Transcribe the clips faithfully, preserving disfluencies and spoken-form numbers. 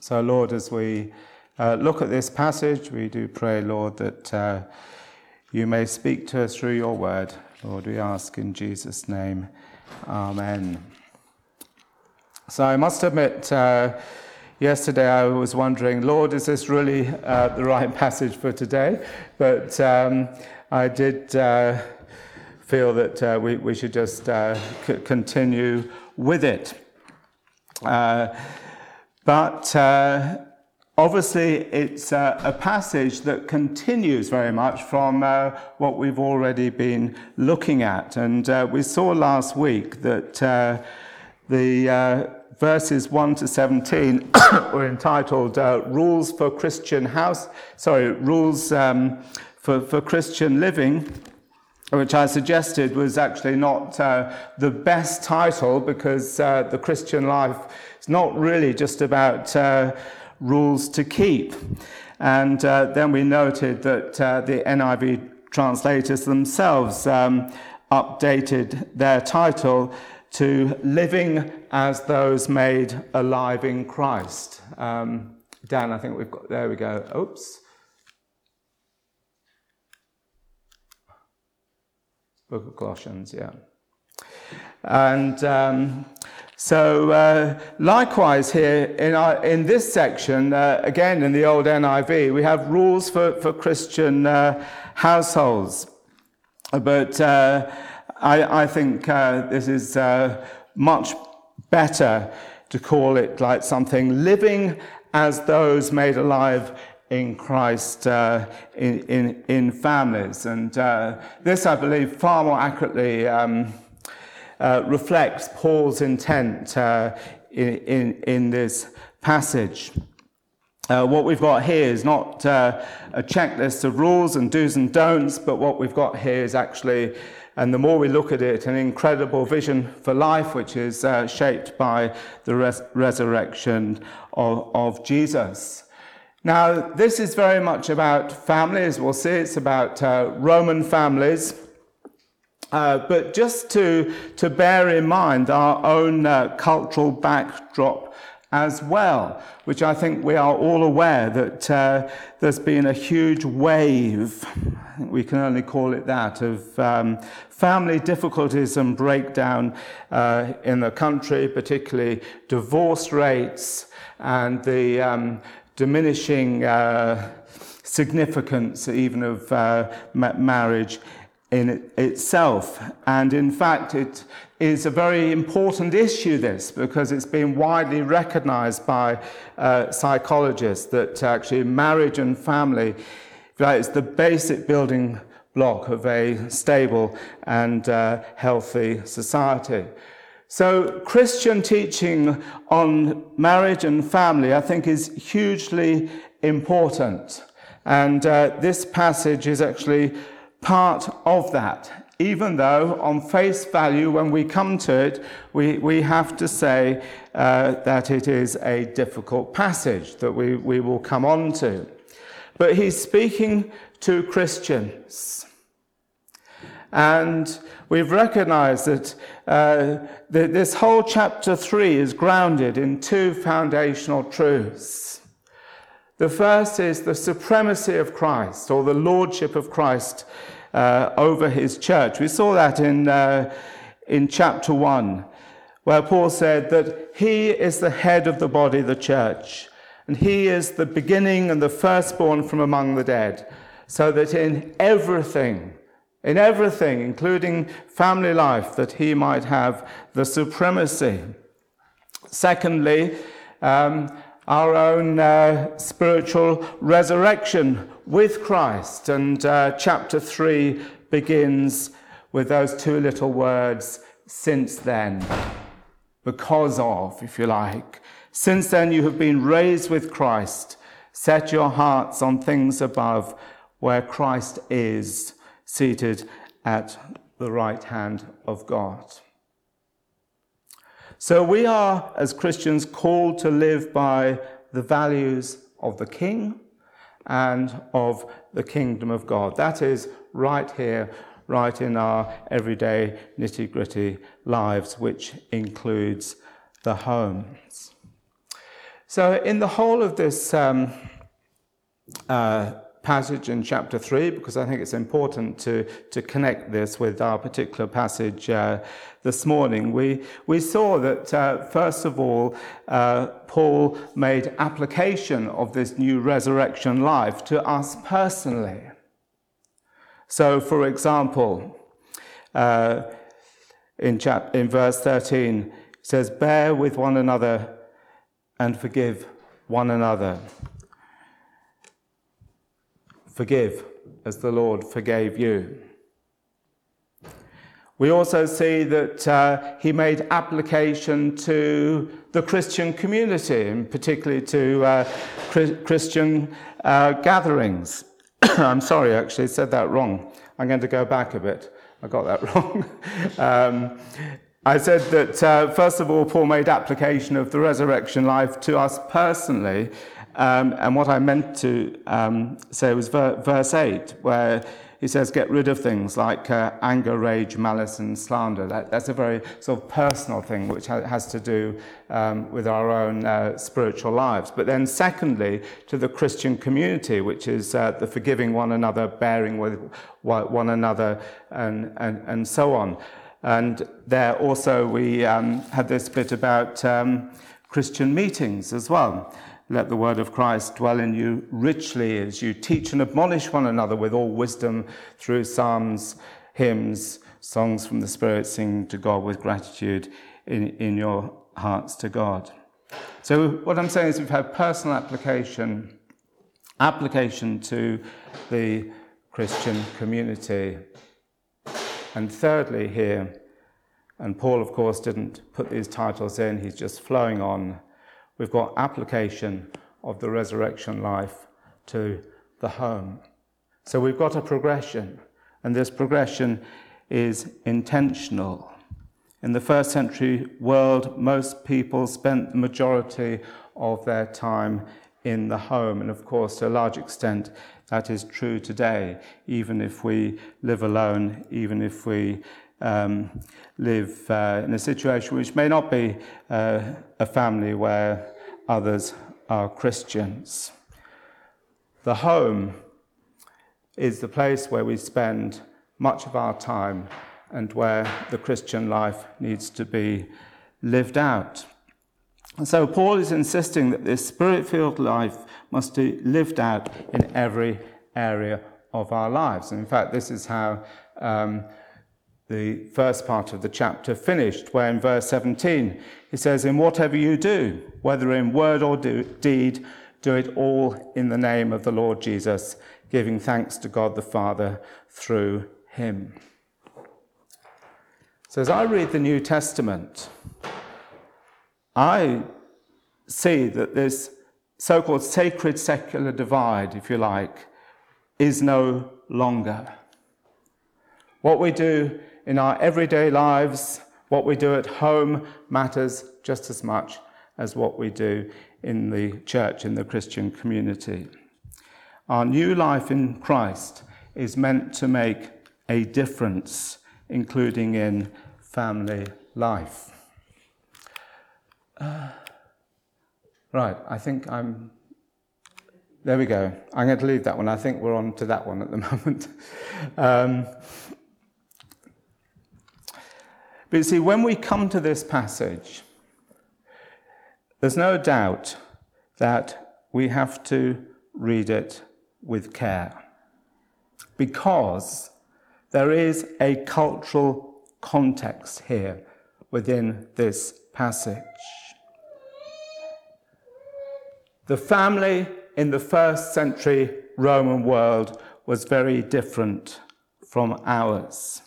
So, Lord, as we uh, look at this passage, we do pray, Lord, that uh, you may speak to us through your word. Lord, we ask in Jesus' name. Amen. So I must admit, uh, yesterday I was wondering, Lord, is this really uh, the right passage for today? But um, I did uh, feel that uh, we, we should just uh, c- continue with it. Uh, but uh, obviously it's uh, a passage that continues very much from uh, what we've already been looking at. And uh, we saw last week that uh, the uh, verses one to seventeen were entitled uh, Rules for Christian House, sorry, Rules um, for, for Christian Living, which I suggested was actually not uh, the best title, because uh, the Christian life is not really just about uh, rules to keep. And uh, then we noted that uh, the N I V translators themselves um, updated their title to Living as Those Made Alive in Christ. Um, Dan, I think we've got, there we go. Oops. Book of Colossians, yeah. And um, so uh, likewise here in our, in this section, uh, again in the old N I V, we have rules for, for Christian uh, households. But uh, I, I think uh, this is uh, much better to call it like something living as those made alive in Christ uh, in, in, in families. And uh, this, I believe, far more accurately um, uh, reflects Paul's intent uh, in, in, in this passage. Uh, what we've got here is not uh, a checklist of rules and do's and don'ts, but what we've got here is actually, and the more we look at it, an incredible vision for life, which is uh, shaped by the res- resurrection of, of Jesus. Now, this is very much about families. We'll see it's about uh, Roman families. Uh, but just to, to bear in mind our own uh, cultural backdrop as well, which I think we are all aware that uh, there's been a huge wave, I think we can only call it that, of um, family difficulties and breakdown uh, in the country, particularly divorce rates and the um, diminishing uh, significance even of uh, ma- marriage in it itself. And in fact, it is a very important issue, this, because it's been widely recognized by uh, psychologists that actually marriage and family is the basic building block of a stable and uh, healthy society. So Christian teaching on marriage and family, I think, is hugely important. And uh, this passage is actually part of that, even though on face value, when we come to it, we, we have to say uh, that it is a difficult passage that we, we will come on to. But he's speaking to Christians. And we've recognized that, uh, that this whole chapter three is grounded in two foundational truths. The first is the supremacy of Christ, or the lordship of Christ uh, over his church. We saw that in, uh, in chapter one, where Paul said that he is the head of the body, the church, and he is the beginning and the firstborn from among the dead, so that in everything, in everything, including family life, that he might have the supremacy. Secondly, um, our own uh, spiritual resurrection with Christ. And uh, chapter three begins with those two little words, since then, because of, if you like. Since then you have been raised with Christ. Set your hearts on things above, where Christ is, seated at the right hand of God. So we are, as Christians, called to live by the values of the King and of the kingdom of God. That is right here, right in our everyday nitty-gritty lives, which includes the homes. So in the whole of this um, uh, passage in chapter three, because I think it's important to, to connect this with our particular passage uh, this morning, we, we saw that, uh, first of all, uh, Paul made application of this new resurrection life to us personally. So, for example, uh, in, chap- in verse thirteen, it says, "Bear with one another and forgive one another. Forgive as the Lord forgave you." We also see that uh, he made application to the Christian community, and particularly to uh, Christian uh, gatherings. I'm sorry, actually, I said that wrong. I'm going to go back a bit. I got that wrong. um, I said that, uh, first of all, Paul made application of the resurrection life to us personally. Um, and what I meant to um, say was ver- verse eight, where he says, get rid of things like uh, anger, rage, malice, and slander. That, that's a very sort of personal thing, which ha- has to do um, with our own uh, spiritual lives. But then secondly, to the Christian community, which is uh, the forgiving one another, bearing with one another, and, and, and so on. And there also we um, had this bit about um, Christian meetings as well. Let the word of Christ dwell in you richly as you teach and admonish one another with all wisdom through psalms, hymns, songs from the Spirit, singing to God with gratitude in, in your hearts to God. So what I'm saying is we've had personal application, application to the Christian community. And thirdly here, and Paul of course didn't put these titles in, he's just flowing on, we've got application of the resurrection life to the home. So we've got a progression, and this progression is intentional. In the first century world, most people spent the majority of their time in the home, and of course, to a large extent, that is true today, even if we live alone, even if we Um, live uh, in a situation which may not be uh, a family where others are Christians. The home is the place where we spend much of our time and where the Christian life needs to be lived out. And so Paul is insisting that this spirit-filled life must be lived out in every area of our lives. And in fact, this is how um, the first part of the chapter finished, where in verse seventeen, he says, "In whatever you do, whether in word or do, deed, do it all in the name of the Lord Jesus, giving thanks to God the Father through him." So as I read the New Testament, I see that this so-called sacred secular divide, if you like, is no longer. What we do in our everyday lives, what we do at home, matters just as much as what we do in the church, in the Christian community. Our new life in Christ is meant to make a difference, including in family life. Uh, right, I think I'm... There we go. I'm going to leave that one. I think we're on to that one at the moment. um, But you see, when we come to this passage, there's no doubt that we have to read it with care, because there is a cultural context here within this passage. The family in the first century Roman world was very different from ours.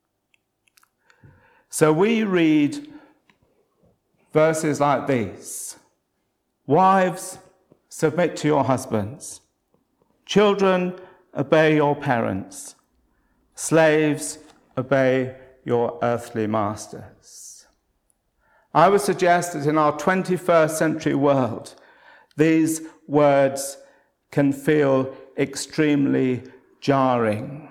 So we read verses like these: "Wives, submit to your husbands. Children, obey your parents. Slaves, obey your earthly masters." I would suggest that in our twenty-first century world, these words can feel extremely jarring.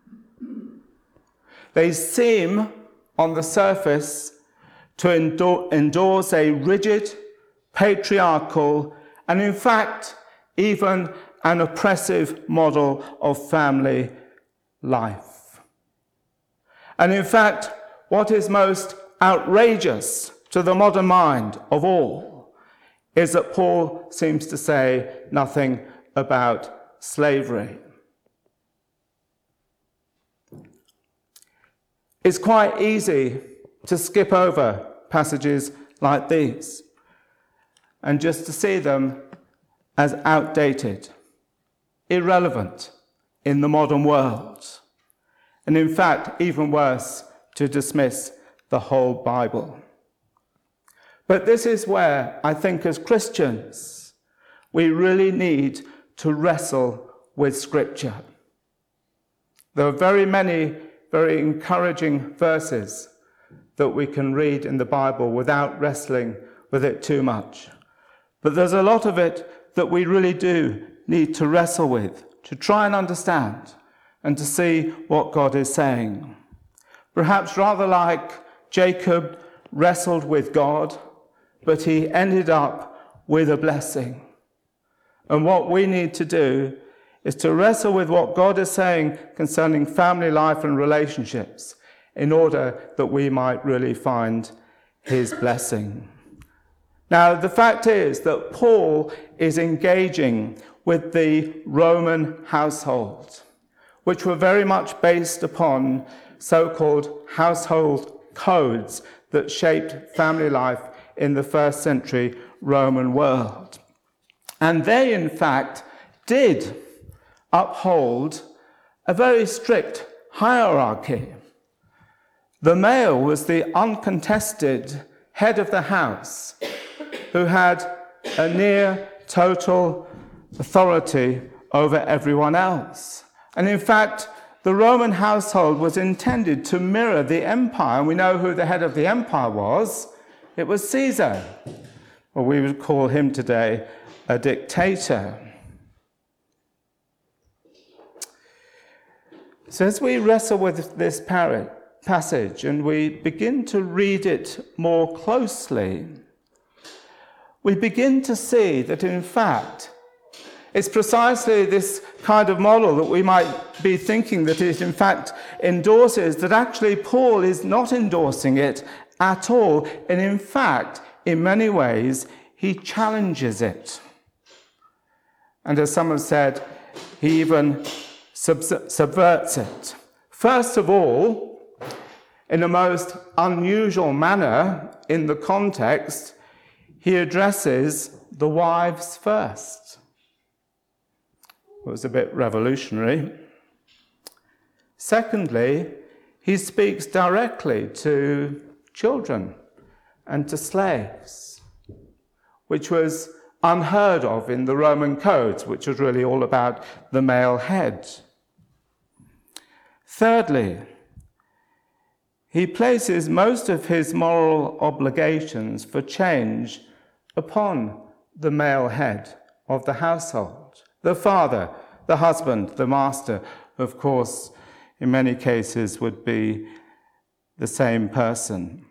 They seem, on the surface, to endorse a rigid, patriarchal, and in fact, even an oppressive model of family life. And in fact, what is most outrageous to the modern mind of all is that Paul seems to say nothing about slavery. It's quite easy to skip over passages like these and just to see them as outdated, irrelevant in the modern world, and in fact, even worse, to dismiss the whole Bible. But this is where I think as Christians, we really need to wrestle with Scripture. There are very many very encouraging verses that we can read in the Bible without wrestling with it too much. But there's a lot of it that we really do need to wrestle with, to try and understand, and to see what God is saying. Perhaps rather like Jacob wrestled with God, but he ended up with a blessing. And what we need to do is to wrestle with what God is saying concerning family life and relationships in order that we might really find his blessing. Now, the fact is that Paul is engaging with the Roman household, which were very much based upon so-called household codes that shaped family life in the first century Roman world. And they, in fact, did uphold a very strict hierarchy. The male was the uncontested head of the house who had a near total authority over everyone else. And in fact, the Roman household was intended to mirror the empire. And we know who the head of the empire was. It was Caesar. Or we would call him today a dictator. So as we wrestle with this passage and we begin to read it more closely, we begin to see that in fact it's precisely this kind of model that we might be thinking that it in fact endorses, that actually Paul is not endorsing it at all, and in fact, in many ways, he challenges it. And as some have said, he even sub- subverts it. First of all, in a most unusual manner in the context, he addresses the wives first. It was a bit revolutionary. Secondly, he speaks directly to children and to slaves, which was unheard of in the Roman codes, which was really all about the male head. Thirdly, he places most of his moral obligations for change upon the male head of the household, the father, the husband, the master. Of course, in many cases would be the same person.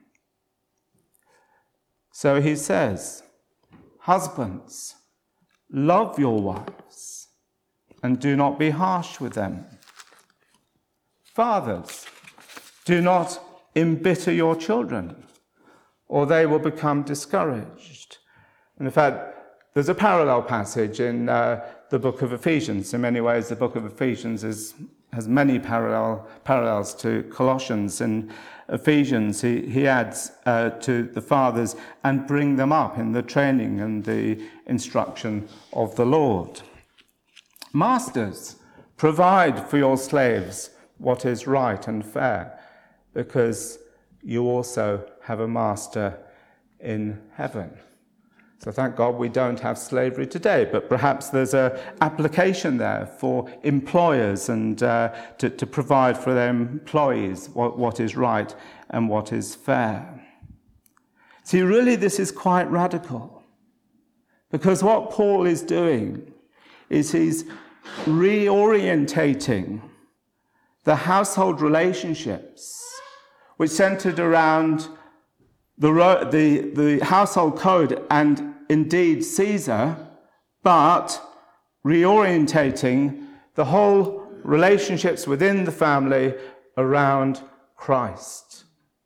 So he says, husbands, love your wives and do not be harsh with them. Fathers, do not embitter your children, or they will become discouraged. And in fact, there's a parallel passage in uh, the book of Ephesians. In many ways, the book of Ephesians is, has many parallel, parallels to Colossians. In Ephesians, he, he adds uh, to the fathers, and bring them up in the training and the instruction of the Lord. Masters, provide for your slaves what is right and fair, because you also have a master in heaven. So thank God we don't have slavery today, but perhaps there's an application there for employers and uh, to, to provide for their employees what, what is right and what is fair. See, really this is quite radical, because what Paul is doing is he's reorientating the household relationships, which centered around the, the, the household code and indeed Caesar, but reorientating the whole relationships within the family around Christ.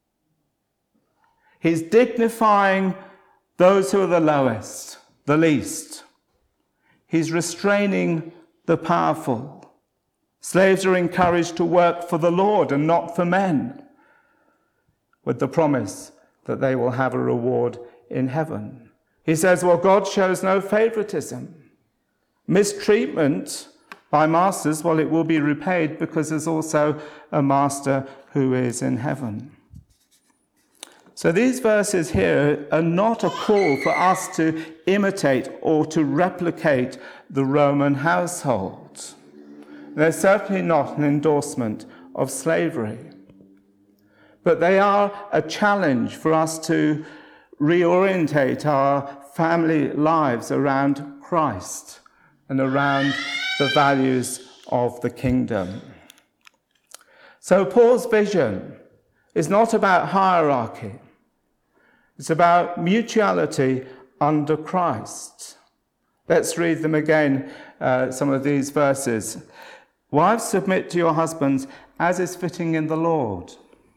He's dignifying those who are the lowest, the least. He's restraining the powerful. Slaves are encouraged to work for the Lord and not for men, with the promise that they will have a reward in heaven. He says, well, God shows no favoritism. Mistreatment by masters, well, it will be repaid because there's also a master who is in heaven. So these verses here are not a call for us to imitate or to replicate the Roman household. They're certainly not an endorsement of slavery. But they are a challenge for us to reorientate our family lives around Christ and around the values of the kingdom. So Paul's vision is not about hierarchy. It's about mutuality under Christ. Let's read them again, uh, some of these verses. Wives, submit to your husbands as is fitting in the Lord.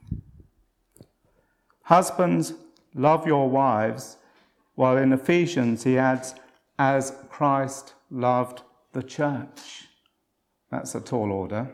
Husbands, love your wives, while in Ephesians he adds, as Christ loved the church. That's a tall order.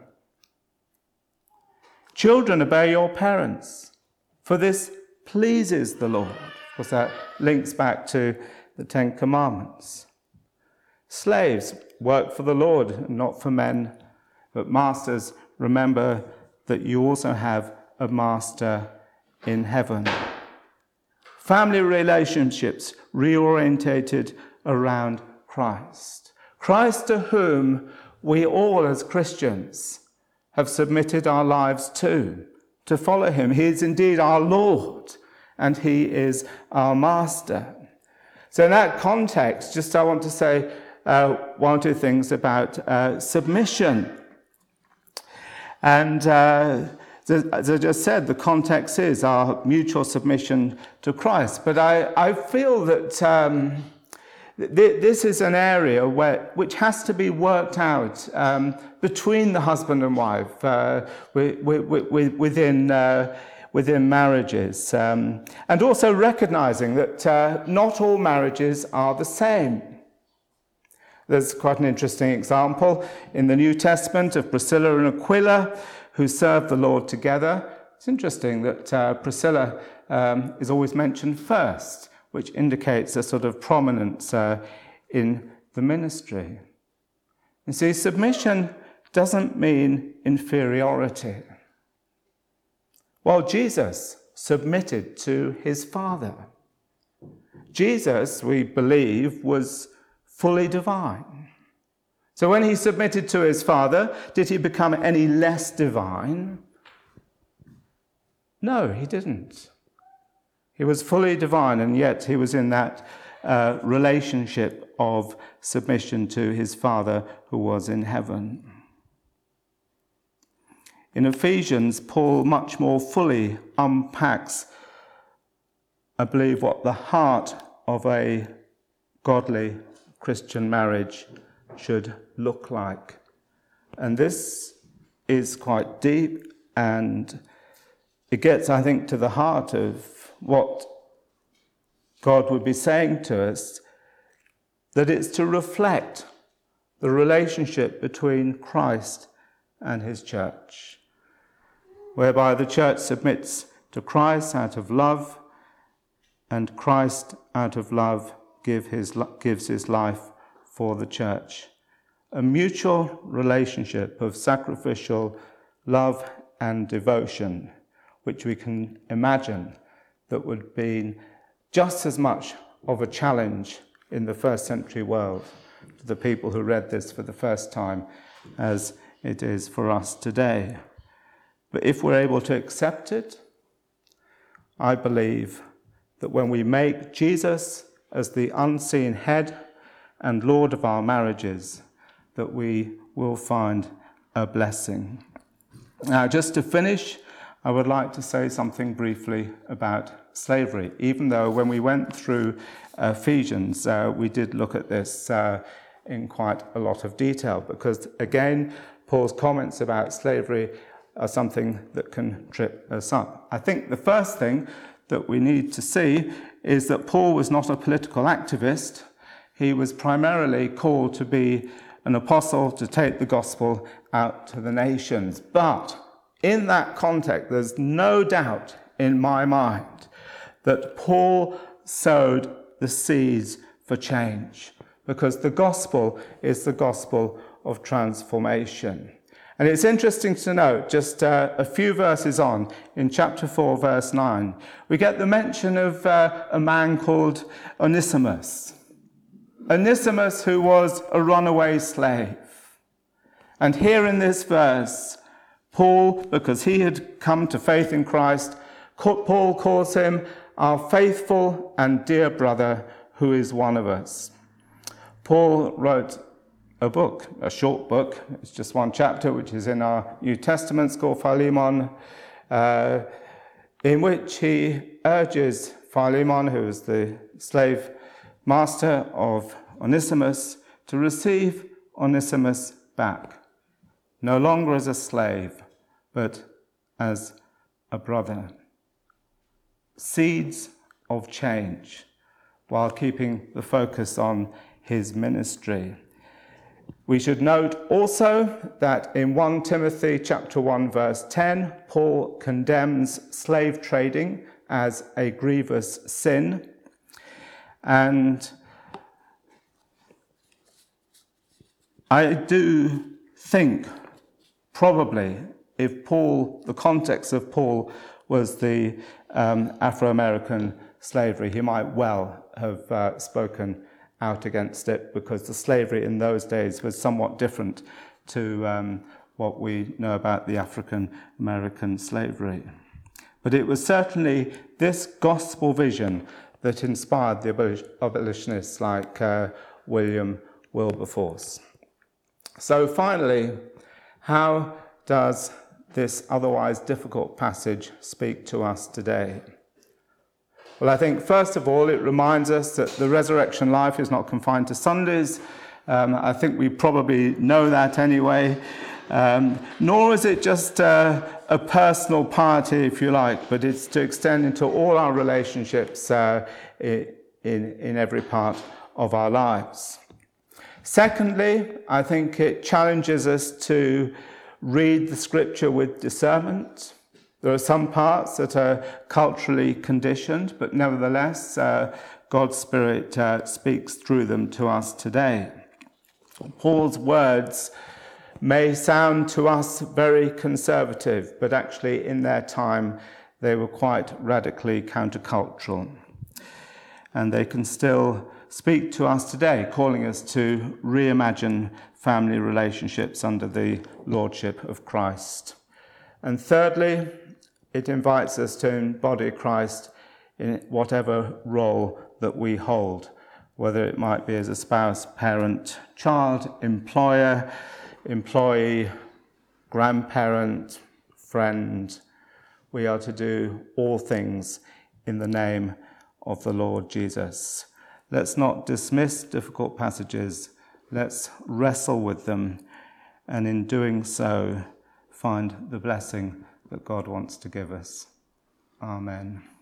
Children, obey your parents, for this pleases the Lord. Of course, that links back to the Ten Commandments. Slaves, work for the Lord, not for men. But masters, remember that you also have a master in heaven. Family relationships reorientated around Christ. Christ to whom we all as Christians have submitted our lives to, to follow him. He is indeed our Lord, and he is our master. So in that context, just I want to say uh, one or two things about uh, submission. And uh, as I just said, the context is our mutual submission to Christ. But I, I feel that um, th- this is an area where which has to be worked out um, between the husband and wife uh, with, with, within uh, within marriages, um, and also recognizing that uh, not all marriages are the same. There's quite an interesting example in the New Testament of Priscilla and Aquila, who served the Lord together. It's interesting that uh, Priscilla um, is always mentioned first, which indicates a sort of prominence uh, in the ministry. You see, submission doesn't mean inferiority. Well, Jesus submitted to his Father. Jesus, we believe, was fully divine. So when he submitted to his Father, did he become any less divine? No, he didn't. He was fully divine, and yet he was in that uh, relationship of submission to his Father who was in heaven. In Ephesians, Paul much more fully unpacks, I believe, what the heart of a godly Christian marriage should look like. And this is quite deep, and it gets, I think, to the heart of what God would be saying to us, that it's to reflect the relationship between Christ and his church, whereby the church submits to Christ out of love, and Christ out of love give his, gives his life for the church. A mutual relationship of sacrificial love and devotion, which we can imagine that would be just as much of a challenge in the first century world to the people who read this for the first time as it is for us today. But if we're able to accept it, I believe that when we make Jesus as the unseen head and Lord of our marriages, that we will find a blessing. Now, just to finish, I would like to say something briefly about slavery, even though when we went through Ephesians, uh, we did look at this uh, in quite a lot of detail, because again, Paul's comments about slavery are something that can trip us up. I think the first thing that we need to see is that Paul was not a political activist. He was primarily called to be an apostle, to take the gospel out to the nations. But in that context, there's no doubt in my mind that Paul sowed the seeds for change, because the gospel is the gospel of transformation. And it's interesting to note, just uh, a few verses on, in chapter four, verse nine, we get the mention of uh, a man called Onesimus. Onesimus, who was a runaway slave. And here in this verse, Paul, because he had come to faith in Christ, Paul calls him our faithful and dear brother, who is one of us. Paul wrote a book, a short book. It's just one chapter, which is in our New Testament, it's called Philemon, uh, in which he urges Philemon, who is the slave master of Onesimus, to receive Onesimus back, no longer as a slave, but as a brother. Seeds of change, while keeping the focus on his ministry. We should note also that in First Timothy chapter one, verse ten, Paul condemns slave trading as a grievous sin. And I do think probably if Paul, the context of Paul was the um, Afro-American slavery, he might well have uh, spoken out against it, because the slavery in those days was somewhat different to um, what we know about the African-American slavery. But it was certainly this gospel vision that inspired the abolitionists like uh, William Wilberforce. So finally, how does this otherwise difficult passage speak to us today? Well, I think first of all, it reminds us that the resurrection life is not confined to Sundays. Um, I think we probably know that anyway. Um, nor is it just uh, a personal piety, if you like, but it's to extend into all our relationships uh, in, in every part of our lives. Secondly, I think it challenges us to read the scripture with discernment. There are some parts that are culturally conditioned, but nevertheless, uh, God's Spirit uh, speaks through them to us today. Paul's words may sound to us very conservative, but actually in their time, they were quite radically countercultural. And they can still speak to us today, calling us to reimagine family relationships under the lordship of Christ. And thirdly, it invites us to embody Christ in whatever role that we hold, whether it might be as a spouse, parent, child, employer, employee, grandparent, friend. We are to do all things in the name of the Lord Jesus. Let's not dismiss difficult passages. Let's wrestle with them, and in doing so, find the blessing that God wants to give us. Amen.